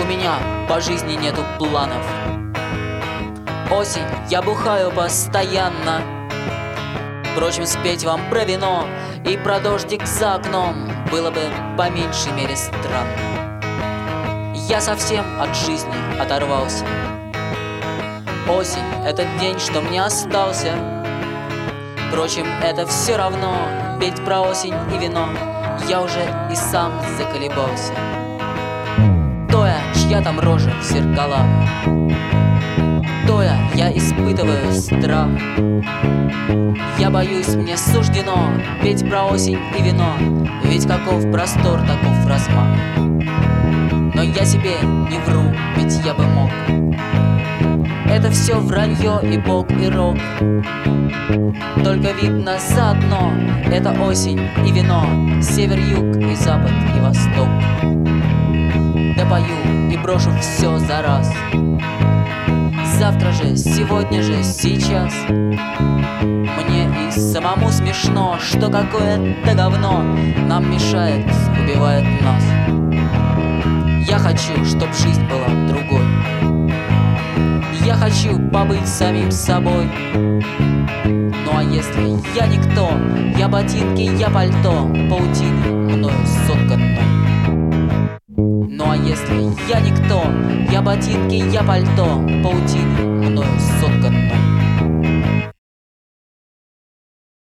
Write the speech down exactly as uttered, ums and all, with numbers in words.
меня по жизни нету планов. Осень, я бухаю постоянно. Впрочем, спеть вам про вино и про дождик за окном было бы по меньшей мере странно. Я совсем от жизни оторвался. Осень — этот день, что мне остался. Впрочем, это все равно, петь про осень и вино я уже и сам заколебался. Тоя, чья там рожа в зеркалах, тоя, я испытываю страх. Я боюсь, мне суждено петь про осень и вино, ведь каков простор, таков размах. Но я себе не вру, ведь я бы мог. Это все вранье и бог, и рок. Только видно заодно — это осень и вино, север, юг и запад и восток. Допою и брошу все за раз. Завтра же, сегодня же, сейчас. Мне и самому смешно, что какое-то говно нам мешает, убивает нас. Я хочу, чтоб жизнь была другой. Я хочу побыть самим собой. Ну а если я никто, я ботинки, я пальто, паутины мною сотканной. Ну а если я никто, я ботинки, я пальто, паутины мною сотканной.